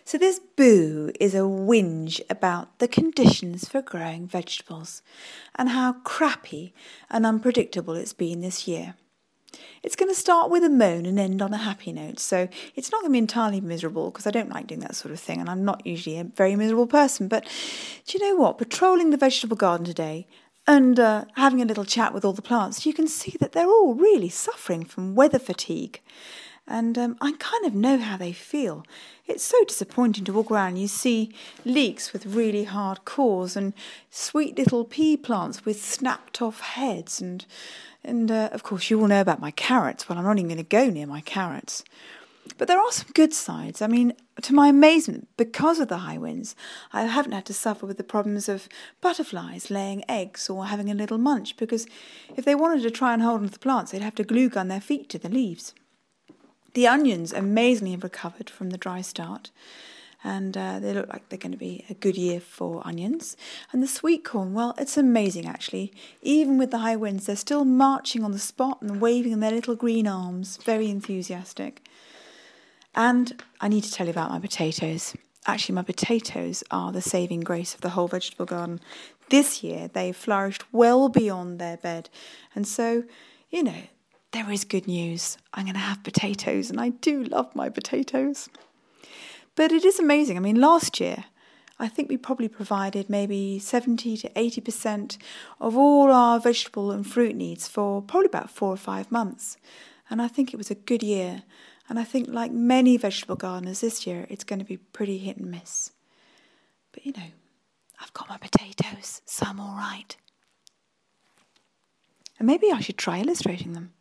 So this boo is a whinge about the conditions for growing vegetables and how crappy and unpredictable it's been this year. It's going to start with a moan and end on a happy note, so it's not going to be entirely miserable because I don't like doing that sort of thing and I'm not usually a very miserable person. But do you know what? Patrolling the vegetable garden today and having a little chat with all the plants, you can see that they're all really suffering from weather fatigue. And I kind of know how they feel. It's so disappointing to walk around and you see leeks with really hard cores and sweet little pea plants with snapped off heads. And of course, you all know about my carrots. Well, I'm not even going to go near my carrots. But there are some good sides. I mean, to my amazement, because of the high winds, I haven't had to suffer with the problems of butterflies laying eggs or having a little munch, because if they wanted to try and hold onto the plants, they'd have to glue gun their feet to the leaves. The onions amazingly have recovered from the dry start, and they look like they're going to be a good year for onions. And the sweet corn, well, it's amazing actually. Even with the high winds, they're still marching on the spot and waving their little green arms, very enthusiastic. And I need to tell you about my potatoes. Actually, my potatoes are the saving grace of the whole vegetable garden. This year, they've flourished well beyond their bed. And so, you know, there is good news. I'm going to have potatoes, and I do love my potatoes. But it is amazing. I mean, last year, I think we probably provided maybe 70 to 80% of all our vegetable and fruit needs for probably about 4 or 5 months. And I think it was a good year. And I think like many vegetable gardeners this year, it's going to be pretty hit and miss. But, you know, I've got my potatoes, so I'm all right. And maybe I should try illustrating them.